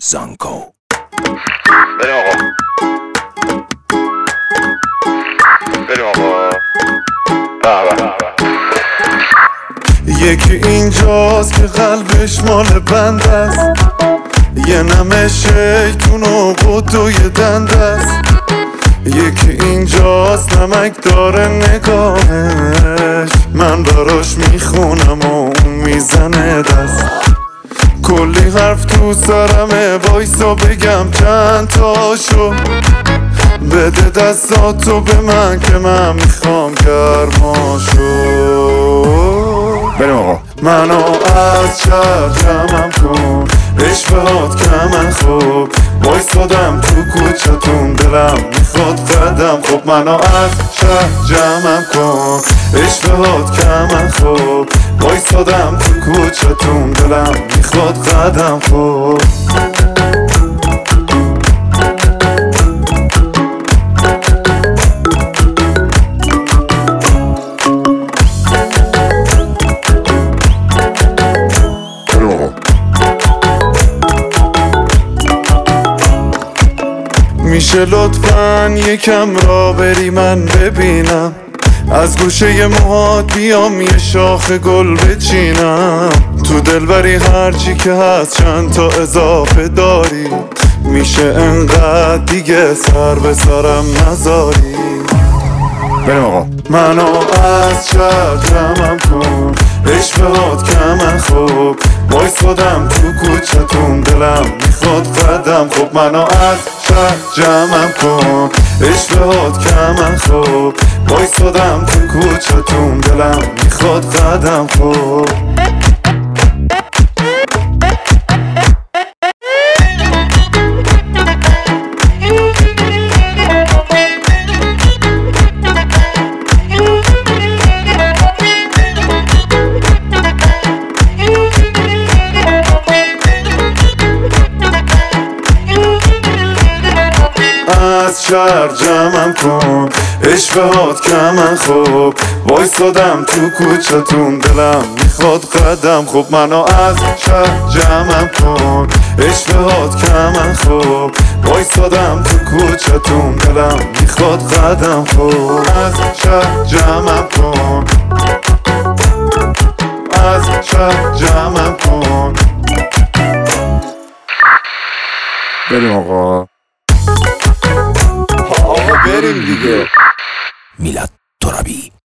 زانکو. بریم آقا، بریم آقا. یکی اینجاست که قلبش مال بند است، یه نمه شیطون و قطوی دند است. یکی اینجاست نمک داره نگاهش، من براش میخونم و اون میزنه دست. کلی حرف تو سرمه، وایسا بگم چند تاشو. بده دستاتو به من که من میخوام گرماشو. بریم آقا. منو از شهر جمعم کن، عشقهات که من خوب وایسادم تو کوچتون، دلم میخواد قدم خوب. منو از شهر جمعم کن، عشقهات که من خوب وایسادم تو کوچتون، دلم میخواد قدم خوب. میشه لطفاً یکم را بری من ببینم، از گوشه موهات بیام یه شاخ گل بچینم. تو دلبری هرچی که هست چند تا اضافه داری، میشه انقدر دیگه سر به سرم نذاری. بریم آقا. منو از شهر جمعم کن، عشقهات که من خوب وایسادم تو کوچتون، دلم میخواد قدم خوب. منو از شهر جمعم کن، عشقهات که من خوب وایسادم تو کوچتون، دلم میخواد قدم خوب. از شهر جمعم کن، عشقهات که من خوب وایسادم تو کوچتون، دلم میخواد قدم خوب. منو از شهر جمعم کن، عشقهات که من خوب وایسادم تو کوچتون، دلم میخواد قدم خوب. از شهر جمعم کن، از شهر جمعم کن. بریم آقا. بریم دیگه. میلاد ترابی.